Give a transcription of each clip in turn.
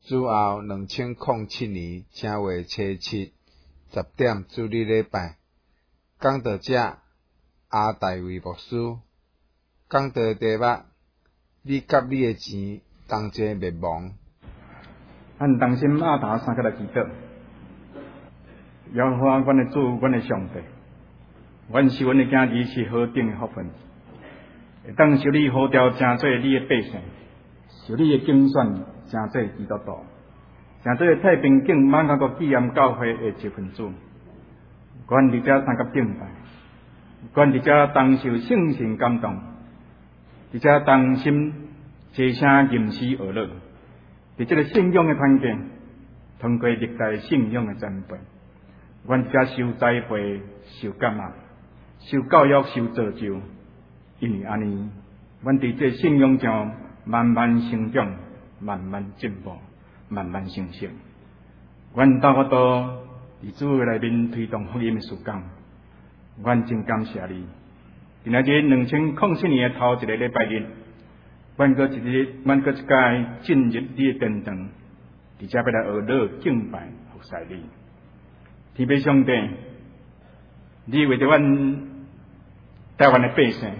主后2007年正月初7 10点主日礼拜，讲道者阿大卫牧师，讲道题目：你甲你的钱同齐灭亡。 咱同心阿达三个来祈祷，耶和华阮的主，阮的上帝，阮是阮的囝儿是何等的福分，会当受你呼召，成做你的百姓，受你的竞选，成做基督徒，成做太平境满甲国纪念教会的一份子。阮伫遮参加敬拜，阮伫遮同受圣神感动，伫遮同心齐声吟诗学乐。伫这个信仰的环境，通过历代信仰的前辈，阮伫遮受栽培、受感染、受教育、受造就，因为安尼，阮伫这信仰上慢慢成长、慢慢进步、慢慢成熟。阮斗伫主的内面推动福音的事工，阮真感谢你。今仔日2007年的头一个礼拜日。阮搁一届进入你的殿堂，伫遮要来学乐敬拜服侍你。天父上帝，你为着阮台湾的百姓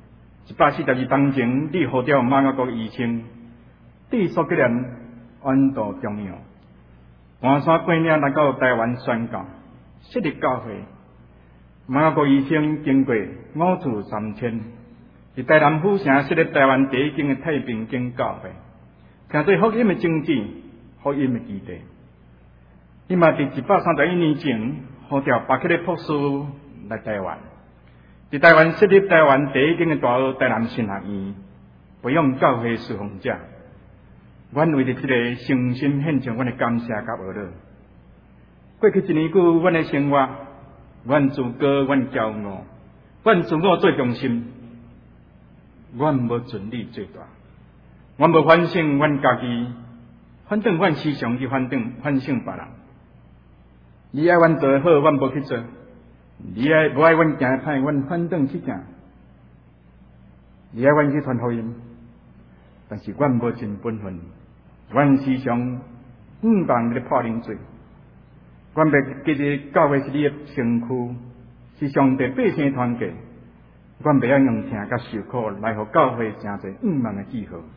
，142当前，你呼召马雅国医生，地所结连远渡中央，搬山过岭来到台湾宣教，设立教会。马雅国医生经过5次3000。伫台南府城设立台湾第一间的太平间教会，成做福音的宗旨、福音的基地。伊嘛伫131年前呼召巴克利博士来台湾，伫台湾设立台湾第一间的大学台南神学院，培养教会侍奉者。阮为着这个诚心献上阮的感谢甲学乐。过去1年久，阮的生活，阮自高，阮骄傲，阮自我最中心。阮无尽力最大，阮无反省阮家己，反正阮时常去反省别人。你爱阮做好，阮无去做；你无爱阮行歹，阮反正去行。你爱阮去传福音，但是阮无尽本分，阮时常忘咧破冷水。阮袂记得教会是你的身躯，是上帝百姓团结。阮袂晓用疼甲受苦来互教会成侪忘的记号。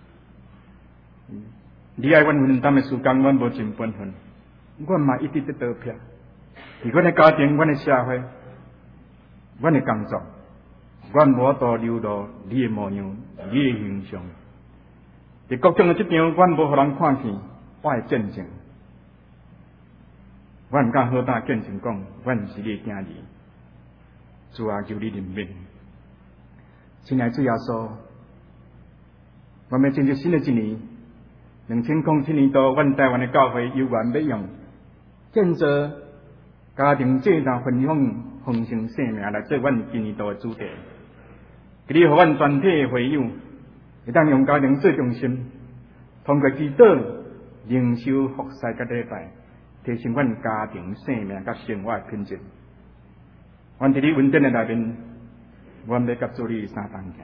你爱阮分担的事工，阮无尽本分，阮嘛一直在倒撇。伫阮的家庭、阮的社会、阮的工作，阮无法度流露你的模样、你的形象。伫各种的职场，阮无互人看见我的见证。阮毋敢好胆见证讲，阮是你的囝儿。主啊，求你怜悯。亲爱主耶稣，我们进入新的一年，2007年度，阮台湾的教会有缘要用建造家庭祭坛分享丰盛生命来做阮今年度的主题。给你互阮全体的会友，会当用家庭做中心，通过祈祷、灵修、服侍甲礼拜，提升阮家庭生命甲生活的品质。阮伫你恩典的内面。阮要甲主你三同行。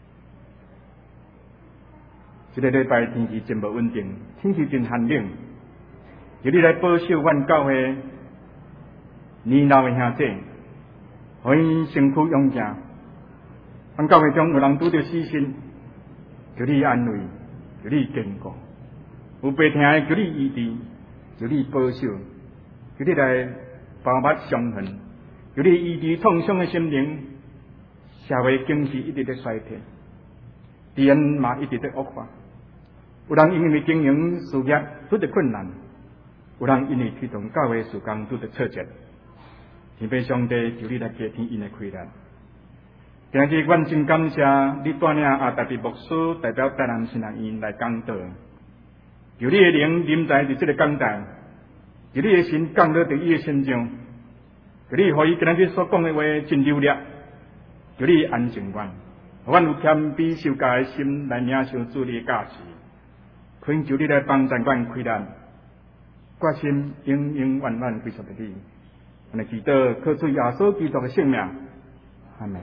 这个礼拜天气真无稳定，天气真寒冷。求你来保守阮教会年老的兄弟，互因身躯勇健。阮教会中有人拄着死身，求你安慰，求你坚固；有病痛的，求你医治，求你保守，求你来包抹伤痕，求你医治创伤的心灵。社会经济一直在衰退，治安嘛一直在恶化。有人因为经营事业拄着困难，有人因为推动教会事工拄着挫折。天父上帝，求你来加添因的开力。今日阮真感谢你带领阿大卫牧师代表台南神学院来讲道，求你的灵临在这个讲台，求你的神降落在伊的身上，求你互伊今日所讲的话真流利。求你安静阮，互阮有谦卑受教的心来领受主你的教示，恳求你来帮助阮开力，决心永永远远归属于你。我们祈祷，靠出耶稣基督的性命，阿门。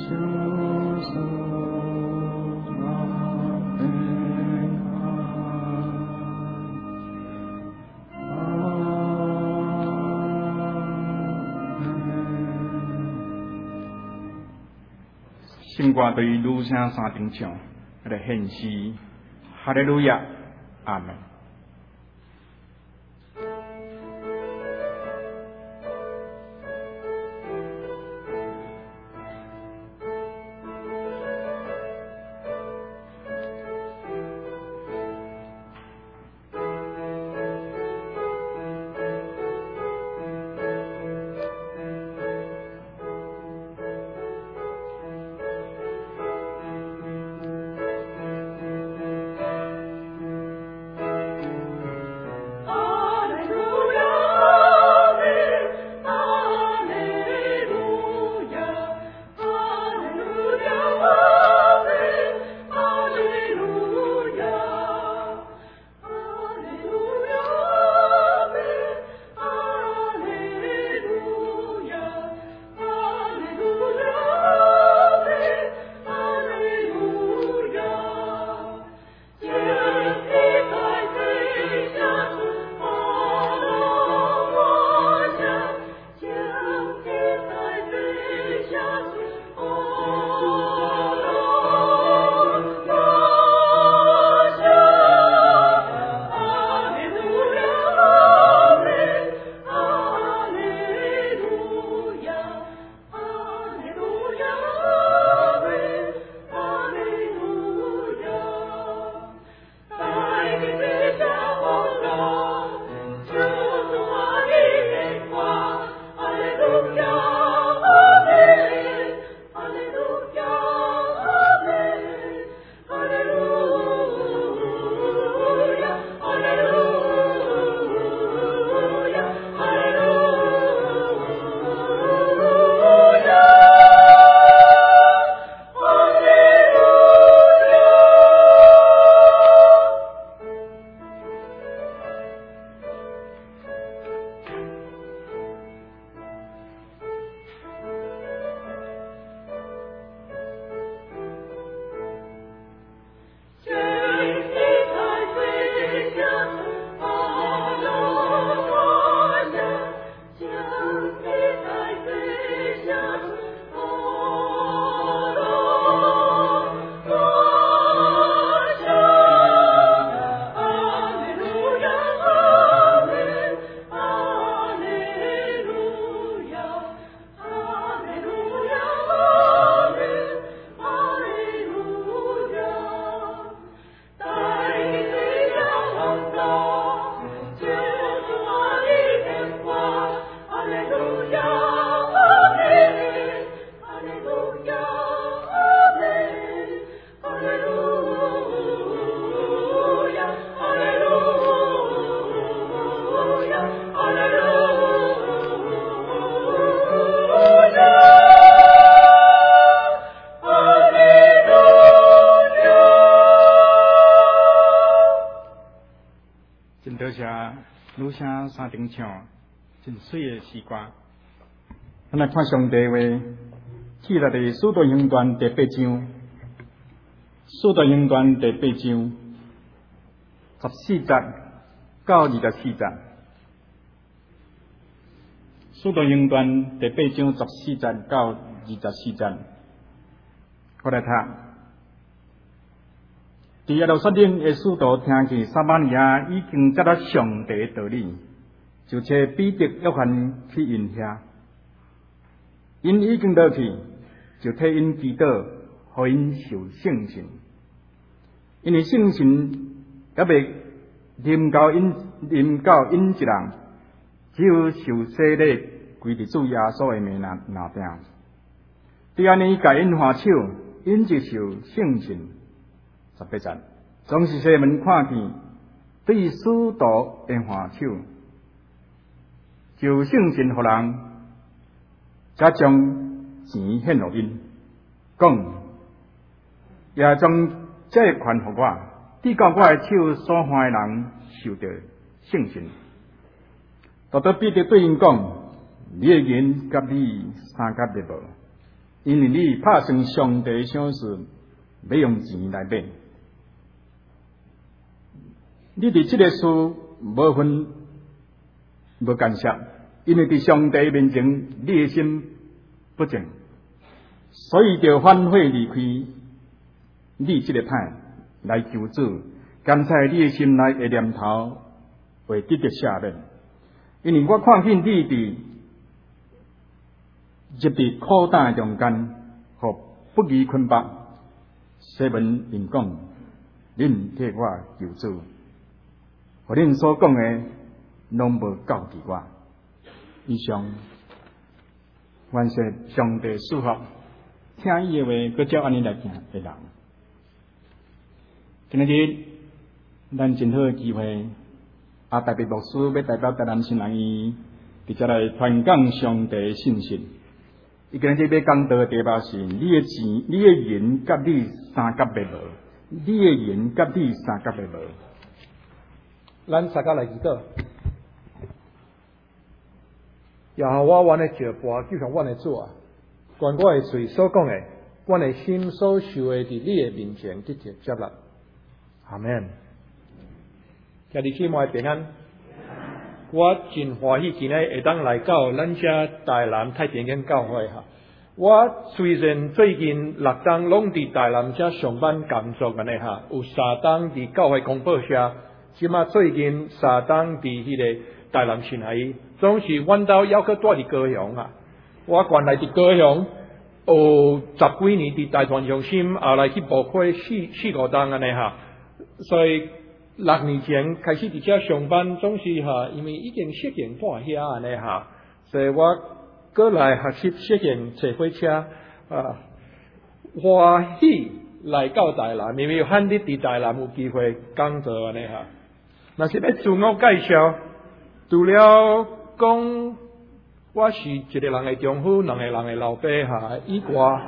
心歌对于女声三重唱，来献诗，哈利路亚，阿门。女声三重唱，真水的诗歌。咱来看上帝话，记录伫使徒行传第8章，使徒行传第8章14节到24节。使徒行传第8章14节到24节，我来读。伫耶路撒冷的使徒听见撒玛利亚已经接了上帝的道理，就找彼得、约翰去因遐。因已经落去，就替因祈祷，互因受圣神。因为圣神还未临到因一人，只有受洗礼归伫主耶稣的名拿定。对安尼，甲因画手，因就受圣神。18节，总是西门看见，对使徒的画手，就圣神互人，才将钱献互因，讲也将这权互我，抵到我的手所犯的人受到圣神。大多彼得对因讲：你的言甲你三甲的无， 因为你拍算上帝想事，要用钱来买。你伫这个事无分无干涉，因为伫上帝面前你的心不正，所以就反悔离开你这个派来求主，甘在你的心内的念头会得到赦免。因为我看见你伫入伫苦胆中间，和不义捆绑，西门因讲，恁替我求主。和恁所讲的，拢无告诉我。以上，愿说上帝祝福，听伊的话，佮照安尼来行的人。今日咱真好的机会，阿大伯牧师要代表台南新人医，直接来传讲上帝的信息。伊今日要讲到的题目是：你的钱、你的银，甲你三甲袂无；你的银，甲你三甲袂无。 咱大家来祈祷，也好，我愿的石盘，就像阮的主啊，关我的嘴所讲的，阮的心所受的，伫你的面前直接接纳。阿门。家己起码平安。我真欢喜今日会当来到咱遮台南太平间教会哈。我虽然最近6档拢伫台南遮上班工作安尼哈，有3档伫教会公报社。即马最近3档伫迄个台南新海，总是阮兜还佫住伫高雄啊。我原来伫高雄有10几年伫大传中心，后来去部会4-5档安尼哈。所以6年前开始伫遮上班，总是哈，因为已经适应住遐安尼哈，所以我过来学习适应坐火车啊，欢喜来到台南，因为罕你伫台南有机会工作安尼哈。若是要自我介绍，除了讲我是一个人的丈夫，两个人的老爸哈以外，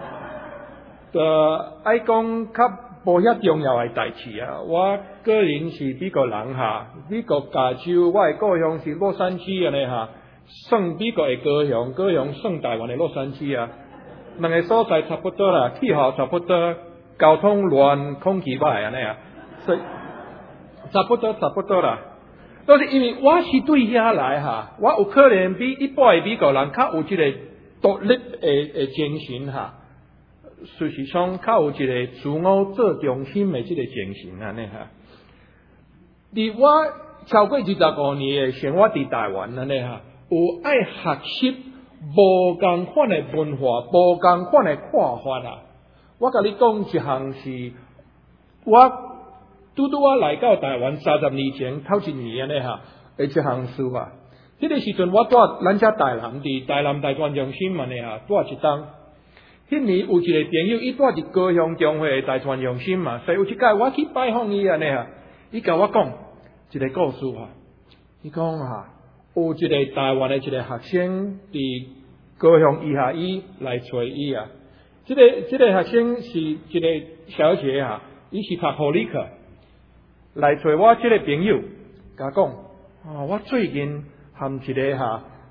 爱讲较无遐重要的代志啊。我个人是美国人哈，美国加州，我的故乡是洛杉矶安尼哈，算美国的高雄算台湾的洛杉矶啊。两个所在差不多啦，气候差不多，交通乱，空气歹安尼啊，所以。差不多啦，都是因为我是对遐来哈，我有可能比一般的美国人较有一个独立的精神哈，事实上较有一个自我做中心的这个精神安尼哈。伫我超过25年的生活伫台湾安尼哈，有爱学习无共款的文化，无共款的看法啊。我甲你讲一项是，我。拄我来到台湾30年前，头1年安尼哈，的一项事啊。迄个时阵我住咱遮台南，伫台南大专中心安尼哈，住一档。迄年有一个朋友，伊住伫高雄中会大专中心嘛，所以有一届我去拜访伊安尼哈，伊甲我讲一个故事哈。伊讲哈，有一个台湾的一个学生伫高雄医学院来找伊啊。这个学生是一个小姐哈，伊是读护理课。来找我这个朋友，甲讲，我最近和一个人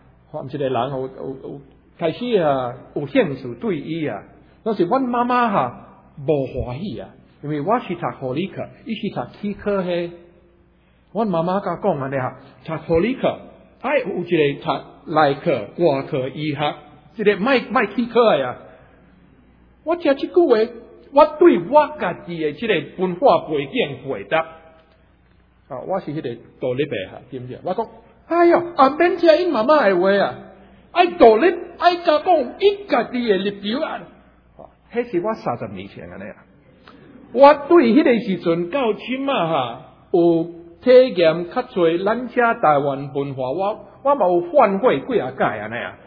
有开始有兴趣对伊啊，但是阮妈妈无欢喜啊，因为我是读护理课，伊是读气科系。阮妈妈甲讲安尼读护理课，爱有一个读内科、外科、医学，一个卖气科的啊。我听这句话，我对我家己的这个文化背景回答。我是迄个独立的哈，对不对？我讲，哎哟，免听因妈妈的话啊，爱独立，爱甲讲伊家己的立场啊。迄是我30年前安尼啊。我对迄个时阵到即马有体验较侪咱遮台湾文化，我嘛有反悔几啊届安尼啊。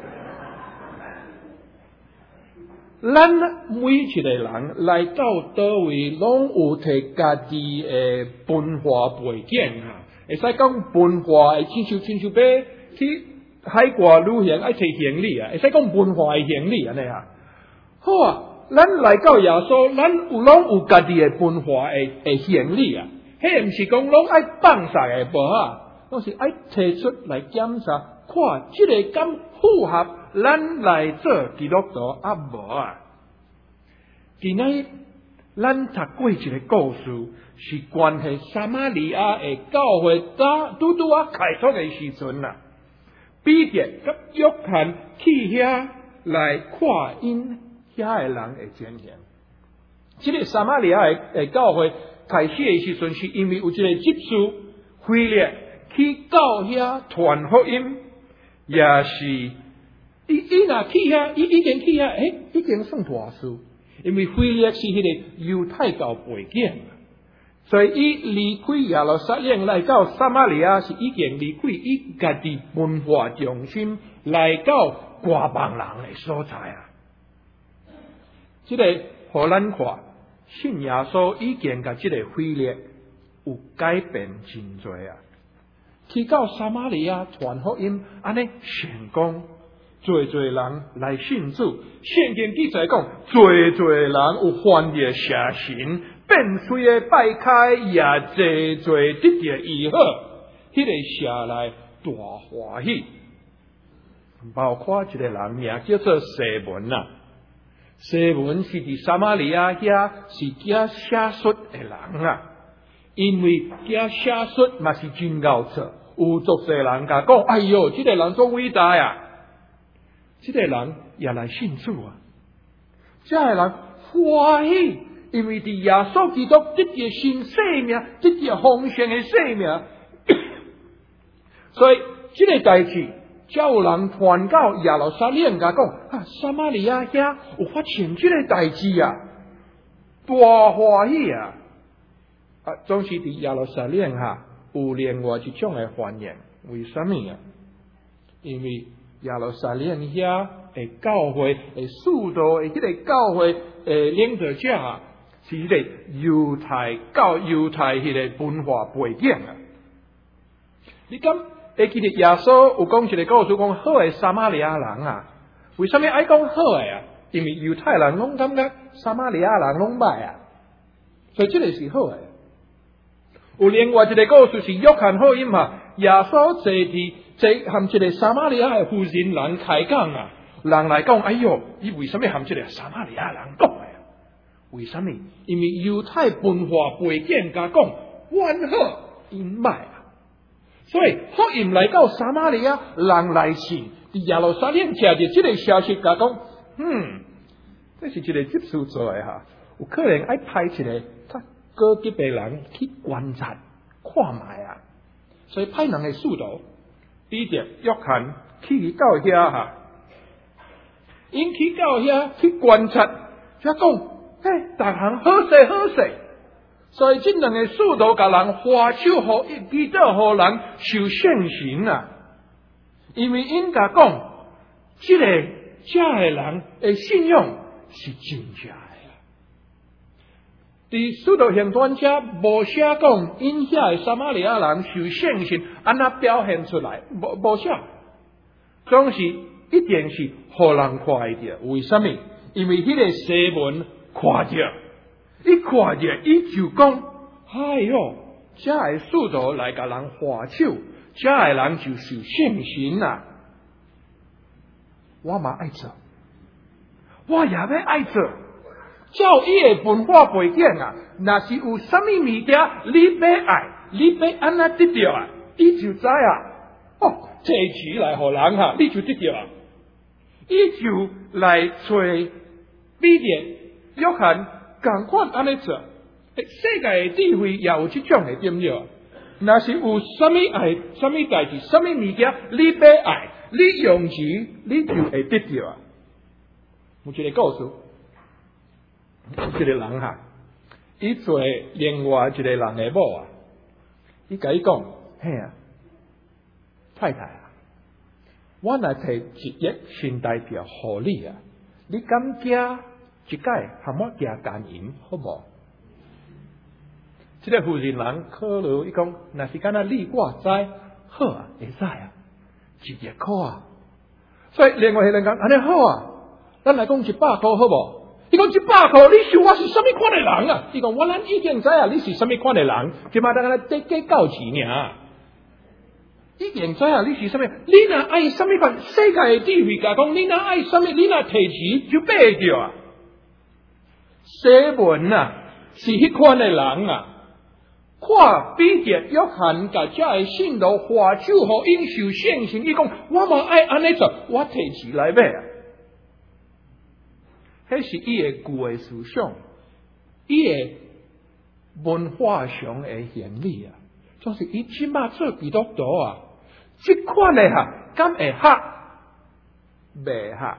咱每一个人来到叨位，拢有摕家己的文化背景哈，会使讲文化的亲像要去海外旅行爱摕行李啊，会使讲文化的行李安尼啊。好啊，咱来到耶稣，咱拢有家己的文化的行李啊，迄毋是讲拢爱放晒的无啊，拢是爱摕出来检查， 看这个敢符合咱来做基督徒啊无啊？今仔咱读过一个故事，是关系撒玛利亚的教会拄开拓的时阵啊，彼得甲约翰去遐来看因遐的人的情形。这个撒玛利亚的教会开始的时阵，是因为有一个执事腓力去到遐传福音，也是伊若去遐，伊已经去遐，已经算大事。因为腓力是迄个犹太教背景，所以伊离开耶路撒冷来到撒玛利亚，是已经离开伊家己文化中心，来到外邦人的所在啊。这个互咱看，信耶稣已经甲这个腓力有改变真多啊。去到撒玛利亚传福音，安尼成功。侪人来信主，圣经记载讲，侪人有犯着邪神，变碎的拜开，也侪得着医好。迄个社内大欢喜，包括一个人名叫做西门啊。西门是伫撒玛利亚遐是教写书的人啊，因为教写书嘛是真够做，有足侪人甲讲，哎哟，这个人足伟大呀！这个人也来信主啊！这个人欢喜，因为伫耶稣基督得着新生命，得着丰盛的生命，所以这个代志，才有人传到耶路撒冷，甲讲啊，撒玛利亚遐有发生这个代志啊，大欢喜啊！总是伫耶路撒冷有另外一种的欢迎，为什么啊？因为耶路撒冷遐的教会的使徒的迄个教会的领导者啊，是迄个犹太迄个文化背景啊。你敢会记得耶稣有讲一个故事，讲好的撒玛利亚人啊？为什么爱讲好的啊？因为犹太人拢感觉撒玛利亚人拢歹啊，所以这个是好的。有另外一个故事是约翰福音嘛，耶稣和这个撒玛利亚的妇人人开讲啊，人来讲，哎哟，伊为什么和这个撒玛利亚人讲的？为什么？因为犹太文化背景甲讲，阮好因歹啊，所以福音来到撒玛利亚，人来信，伫耶路撒冷听着这个消息，甲讲，这是一个执事做的哈，有可能爱派一个较高级的人去观察看卖啊，所以派人的速度。彼得、约翰去到遐因去到遐去观察，才讲，逐项好势，所以这两个使徒甲人花手互祈祷，互人受圣神啊。因为因甲讲，这个人的信仰是真正的啊。伫使徒行传遮无写讲因遐的撒玛利亚人受圣神安那表现出来，无写，总是一定是互人看会着。为什么？因为迄个西门看着，伊看着，伊就讲：哎哟，遮的使徒来甲人画手，遮的人就受圣神啊！我嘛爱做，我也要爱做。照伊的文化背景啊，若是有啥物物件你要爱，你要安怎得到啊？你就知啊，摕钱来互人你就得到啊。伊就来找彼得、约翰，共款安尼做。世界的智慧也有这种的点了。若是有啥物爱、啥物代志、啥物物件你要爱，你用钱你就会得到啊。有一个故事。一个人伊做另外一个人的某啊，伊甲伊讲，嘿啊，太太啊，我来摕1亿新台币互你啊，你敢加一届和我加干银好无？这个妇人人考虑伊讲，若是敢若你我知，好啊，会使啊，1亿块啊。所以另外迄人讲，安尼好啊，咱来讲100块好无？伊讲100块，你想我是什么款的人啊？伊讲咱已经知啊，你是什么款的人，即马咱来计较钱尔。 已经知影你是啥物，你若爱啥物款世界的地位，甲讲你若爱啥物，你若提钱就买着啊。西门啊，是迄款的人啊，看彼得约翰甲遮的信徒画手互应受圣神，伊讲我嘛爱安尼做，我提钱来买啊。迄是伊的旧的思想，伊的文化上的原理啊，就是伊即马做基督徒啊，即款的敢会合？袂合。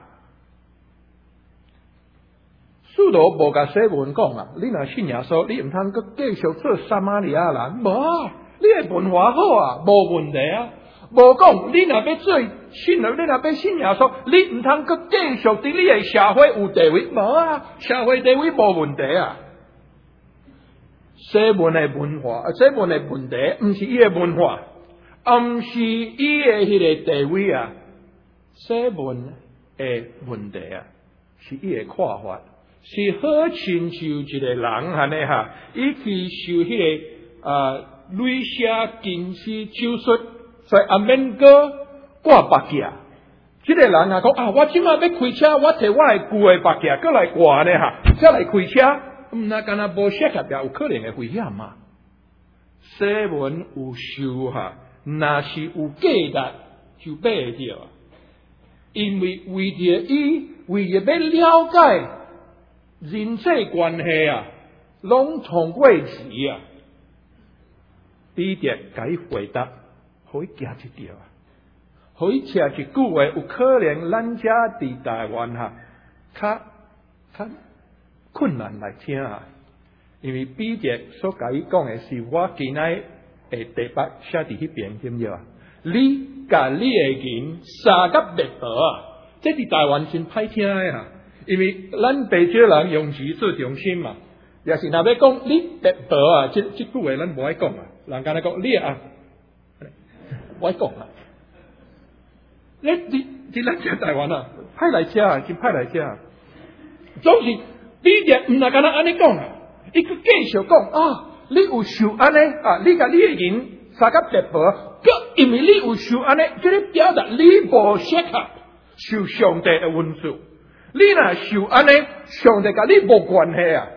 使徒无甲西门讲啊，你若信耶稣，你毋通阁继续做撒玛利亚人，无啊，你的文化好啊，无问题啊。无讲你若要做信了，你若要信耶稣，你毋通阁继续伫你的社会有地位，无啊，社会地位无问题啊。西门的文化，西门的问题，毋是伊的文化，毋是伊的迄个地位啊。西门的问题啊，是伊的看法，是好亲像一个人安尼伊去受迄个雷射近视手术，所以免个挂白镜。即个人讲我即马要开车，我摕我的旧的白镜过来挂呢才来开车。那敢若无适合也有可能会危险嘛？西门有受若是有价值就买着，因为为着伊为着要了解人际关系啊，拢通过钱啊。彼得甲伊回答，互伊行一条啊，互伊车一句话，有可能咱遮伫台湾较困难来听啊，因为彼得所甲伊讲的是我今仔会第八写伫迄边，对毋对啊？你甲你的人三甲六道啊，这伫台湾真歹听的啊，因为咱白少人用词做中心嘛，也是若要讲你六道啊，即句话咱无爱讲啊，人敢若讲你啊，我爱讲啊，你咱遮台湾啊，歹来遮啊，真歹来遮啊，总是。彼得毋若敢若安尼讲啊，伊佫继续讲啊，你有受安尼啊，你甲你的人三甲六道，佮因为你有受安尼，即个表达你无适合受上帝的恩赐。你若受安尼，上帝甲你无关系啊。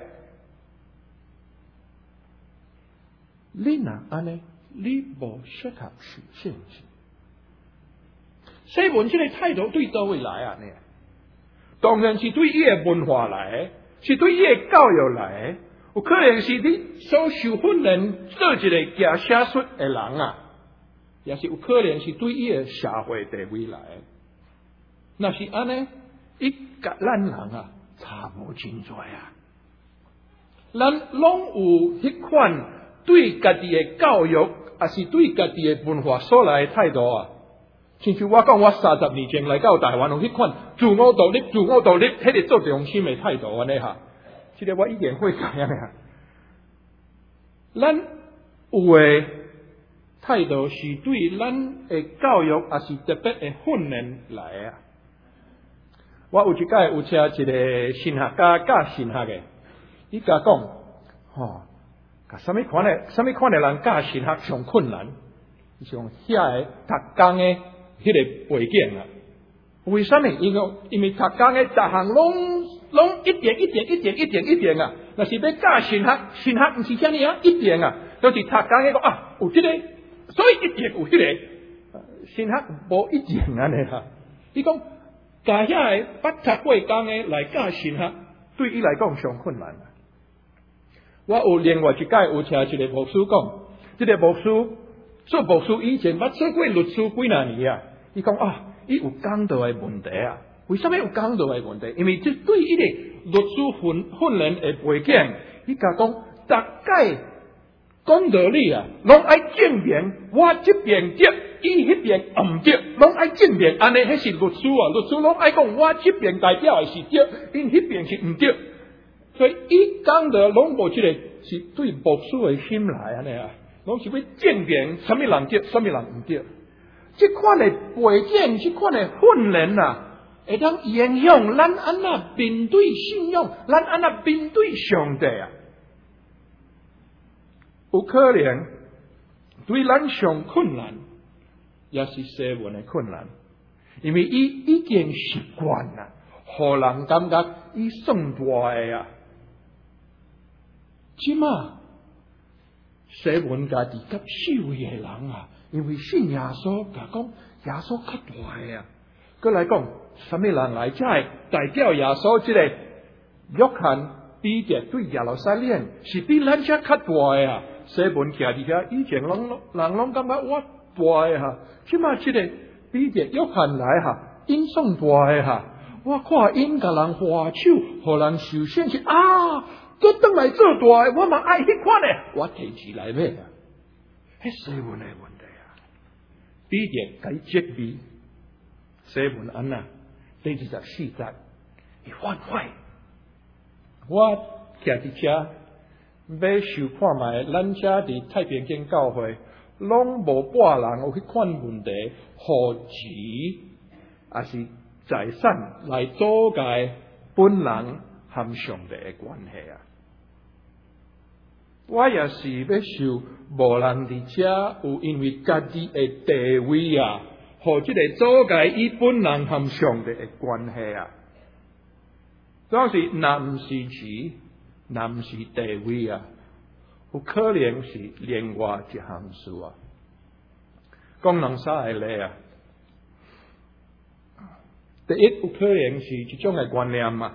你若安尼，你无适合受圣神。西门即个态度对倒位来啊？呢？当然是对伊的文化来。是对伊的教育来，有可能是你所受训练做一个行写术的人啊，也是有可能是对伊的社会地位来。若是安尼，伊甲咱人差无真多啊。咱拢有迄款对家己的教育，也是对家己的文化所来的态度啊。亲像我讲，我30年前来到台湾，有迄款自我独立、迄个做中心的态度安尼即个我已经会改啊。咱有的态度是对咱的教育，也是特别的训练来啊。我有一届有请一个神学家教神学的，伊甲讲，什么款的人教神学上困难，像遐个读工的。迄个背景啊，为什么？因为读工的逐项拢一定啊。若是要教神学毋是遮尔一定啊，就是读工的讲有即个，所以一定有迄个。神学无一定安尼伊讲教遐个捌读过工的来教神学，对伊来讲上困难。我有另外一届有请一个牧师讲，即个牧师做牧师以前捌做过律师几若年啊。伊讲伊有讲道的问题啊？为什么有讲道的问题？因为这对伊个律师训练的背景，伊甲讲，大概讲道理啊，拢爱证明我这边对，伊迄边毋对，拢爱证明安尼，迄是律师啊，律师拢爱讲我这边代表的是对，因迄边是毋对，所以伊讲道拢无即个是对牧师的心来安尼啊，拢是要证明什么人对，什么人毋对。这款的背景，这款的训练会当影响咱安那面对信仰，咱安那面对上帝啊，有可能对咱上困难， 也是西文的困难，因为伊已经习惯啦，互人感觉伊算大个啊。即嘛，西文家己甲四位的人啊，因为信耶稣，甲讲耶稣较大个啊。佮来讲，什么人来遮会代表耶稣？即个约翰、彼得对耶路撒冷是比咱遮较大个啊。西文徛伫遐，以前人拢感觉我大个哈，即嘛即个彼得、约翰来哈，因算大个哈。我看因甲人画手，互人受显是啊，佮倒来做大个，我嘛爱迄款诶，我提起来买啊。迄西文诶问题啊，彼得该责备西文安那第24节，伊反悔。我徛伫遮。要受看卖，咱遮伫太平间教会，拢无半人有迄款问题，何止也是财产来阻碍本人和上帝的关系啊！我也是要受无人伫遮有因为家己的地位啊，互即个阻碍伊本人和上帝的关系啊！总是若毋是钱。若毋是地位啊，有可能是另外一项事啊。讲人啥个例啊？第一有可能是一种的观念嘛，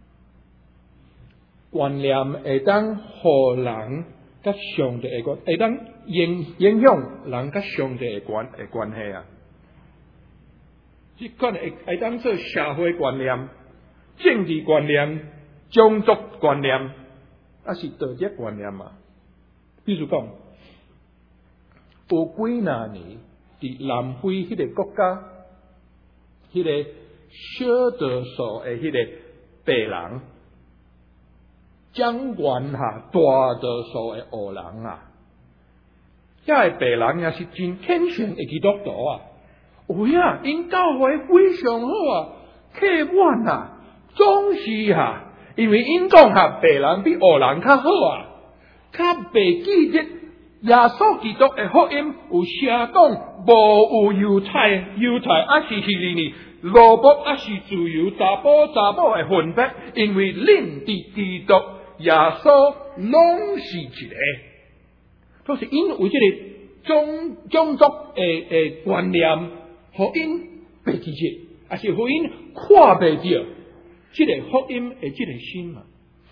观念会当互人甲上帝的关，会当影响人甲上帝的关系啊。即款会当做社会观念、政治观念、种族观念。啊，是道德观念嘛？比如讲，有几若年伫南非迄个国家，迄个小多数的迄个白人，掌权下大多数的黑人啊，遐个白人也是真虔诚的基督徒啊。有影，因教会非常好啊，客满啊，总是啊。因为因讲白人比黑人较好啊，较袂记得耶稣基督的福音有写讲无有犹太啊是希利尼，罗卜啊是自由查甫的分别，因为恁伫基督耶稣拢是一个，都是因为这个种族的观念，互因袂记得，啊是互因看袂着。这个福音的这个心嘛，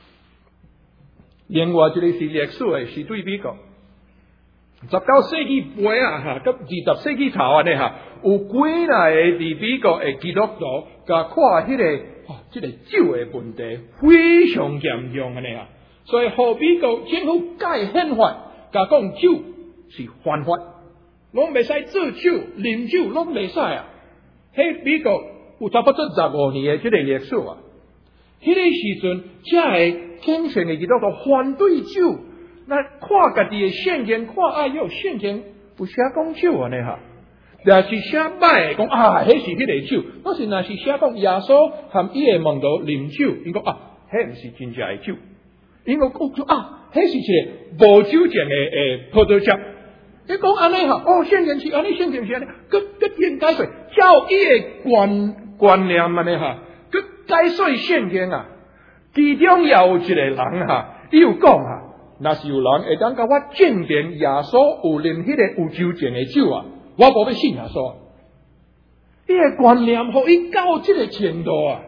另外一个是历史的，是对美国19世纪尾啊哈，到20世纪头安尼哈，有几若个伫美国的基督徒，甲看迄个这个酒的问题非常严重安尼啊，所以互美国政府改宪法，甲讲酒是犯法，拢袂使做酒、啉酒拢袂使啊。迄美国有差不多15年的这个历史啊。迄个时阵，遮个虔诚的基督徒反对酒，那看家己的圣经，看有圣经有写讲酒安尼哈，也是写歹讲迄是迄个酒，但是若是写讲耶稣和伊的门徒啉酒，因讲迄毋是真正的酒，因讲迄是一个无酒精的葡萄汁，伊讲安尼哈，圣经是安尼，圣经是安尼，佮应解说，照伊的观念安尼哈。解说圣经啊，其中也有一个人哈，伊有讲哈，若是有人会当甲我证明耶稣有啉迄个有酒精的酒啊，我无要信耶稣。伊个观念互伊到这个程度啊，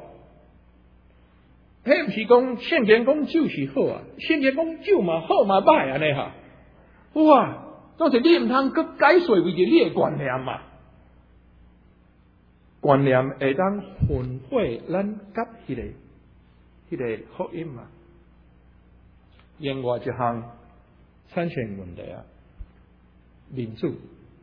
迄毋是讲圣经讲酒是好啊，圣经讲酒嘛好嘛歹安尼哈，哇，当时你毋通佮解说为着你的观念嘛。观念会当混会咱甲迄个福音嘛。另外一项产权问题啊，民主，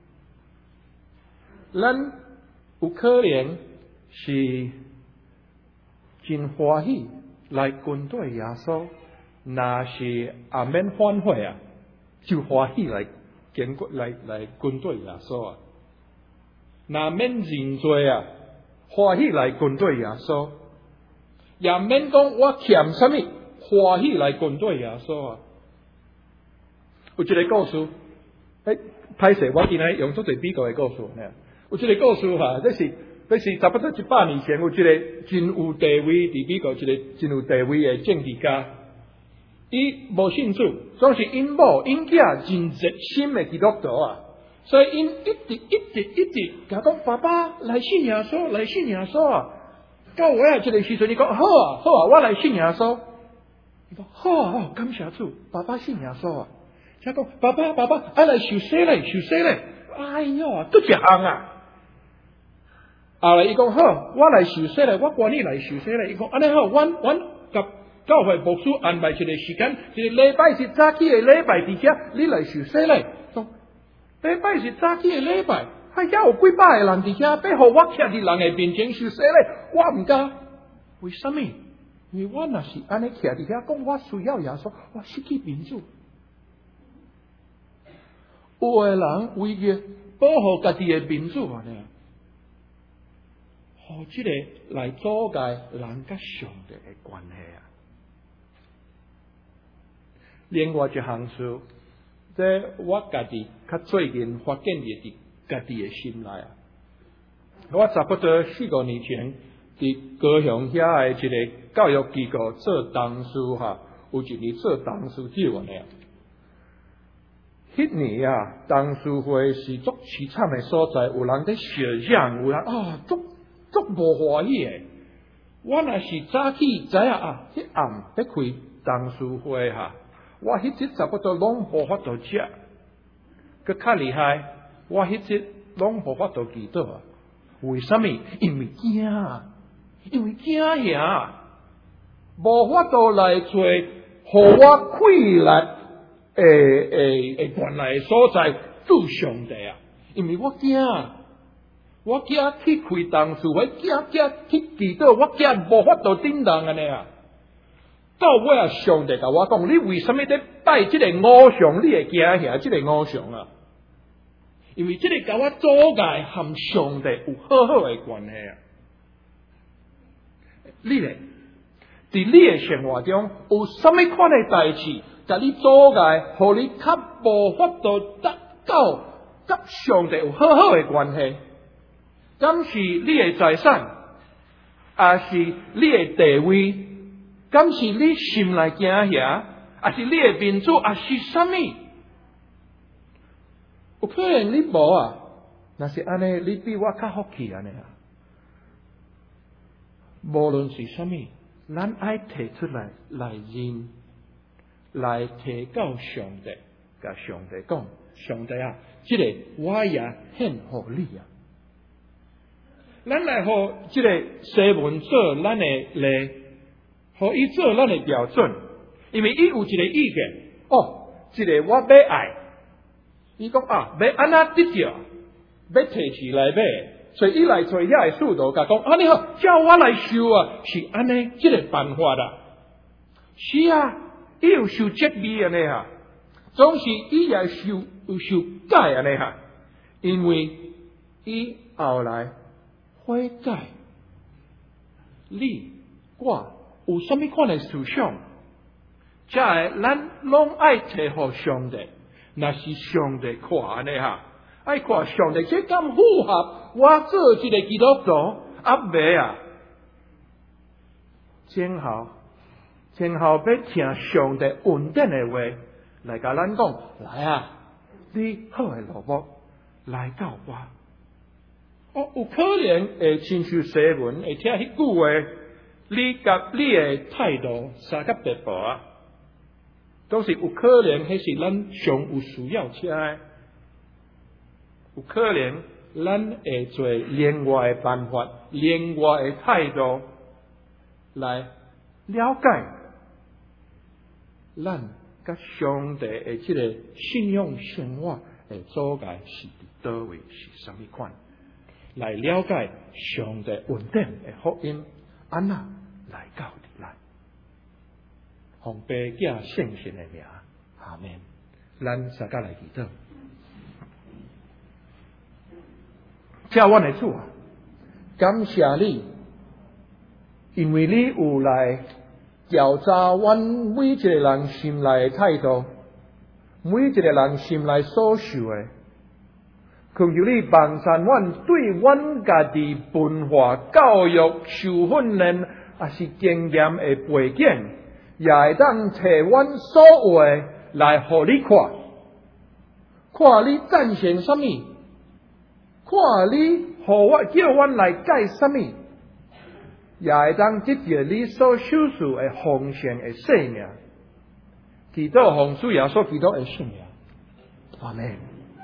咱有可能是真欢喜来跟对耶稣，若是也免反悔啊，就欢喜来跟对耶稣啊。若免认罪啊，欢喜来跟对耶稣，也免讲我欠什么，欢喜来跟对耶稣啊。有一个故事，歹势，我今日用足侪美国的故事呢。 有一个故事这是差不多100年前，有一个真有地位伫美国一个真有地位的政治家，伊无信主，总是因某因囝真热心的基督徒啊，所以因一直甲讲爸爸来信耶稣，来信耶稣啊。到尾啊，这个时阵伊讲好啊，我来信耶稣。伊讲好啊，感谢主，爸爸信耶稣啊。他讲爸爸，爱来受洗嘞，哎哟，都一项啊。后来伊讲好，我来受洗嘞，我管你来受洗嘞。伊讲安尼好，阮甲教会牧师安排一个时间，一个礼拜是早起的礼拜伫遮，你来受洗嘞。礼拜是早起的礼拜，遐有几百个人伫遮，要互我徛伫人的面前受洗嘞，我唔敢。为什么？因为我若是安尼徛伫遐讲，我需要耶稣，我失去民主。有的人为着保护家己的民主啊，互这个来阻碍人甲上帝的关系啊。另外一项事，这我家己较最近发现伫家己的心内啊。我差不多4-5年前，伫高雄遐的一个教育机构做董事有一年做董事长的。迄年啊，董事会是足凄惨的所在，有人在笑嚷，有人足无欢喜的。我若是早起知影啊，迄暗要开董事会我迄日差不多拢无法度食，佮较厉害，我迄日拢无法度祈祷啊。为什么？因为惊遐，无法度来做，互我溃烂。原来的所在主上帝啊，因为我惊去开董事会，惊去祈祷，我惊无法度顶人安尼啊。到尾啊，上帝甲我讲，你为什么在拜这个偶像？你会惊遐这个偶像啊？因为这个甲我阻碍和上帝有好好的关系啊。你咧，伫你的生活中有什么款的代志？甲你阻碍，互你较无法度达到甲上帝有好好的关系，敢是你的财产，还是你的地位？敢是你心内惊遐，还是你的民主，还是什么？有可能你无啊？若是安尼，你比我较福气安尼啊。无论是什么，咱爱提出来认。来提到上帝，甲上帝讲，上帝啊，这个我也献互你啊。咱来互这个西文做咱的例，互伊做咱的标准，因为伊有一个意见，这个我要爱，伊讲要安怎得着，要提起来买，所以伊来找遐的速度，甲讲安尼好，叫我来收啊，是安尼这个办法啦。是啊。伊有受责备安尼总是伊也受改安尼因为伊后来悔改，你我有什么款的思想，才会咱拢爱提互上帝。若是上帝看安尼爱看上帝这敢符合我做一个基督徒袂啊？前后要听上帝恩典的话来甲咱讲，来啊，你好的萝卜来到我。有可能会亲像西文会听迄句话，你甲你的态度相甲别无啊，都是有可能，迄是咱上有需要听的。有可能咱会做另外的办法、另外的态度来了解。咱甲上帝的这个信仰生活的阻碍是伫倒位，是什么款？来了解上帝恩典的福音，安那来到伫咱，奉爸子圣神的名，阿们。咱大家来祈祷。叫阮的主啊，感谢你，因为你有来调查阮每一个人心内的态度，每一个人心内所受的， 恳求你帮助阮对阮家己文化教育受训练，也是经验的背景，也会当找阮所有的来互你看，看你赞成什么，看你互我叫阮来改什么，也会当得到你所受赐的丰盛的生命。祈祷奉主耶稣基督的圣名，阿门。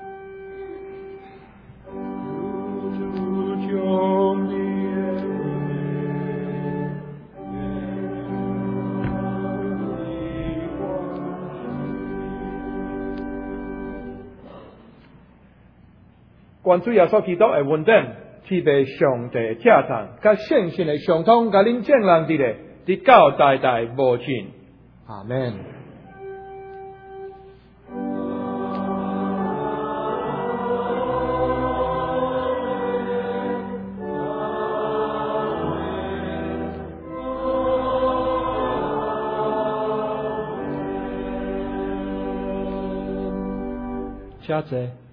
愿主耶稣基督的恩典，天地上帝正常，甲圣神的相通，甲恁众人伫咧，直到代代无尽。阿门。谢谢。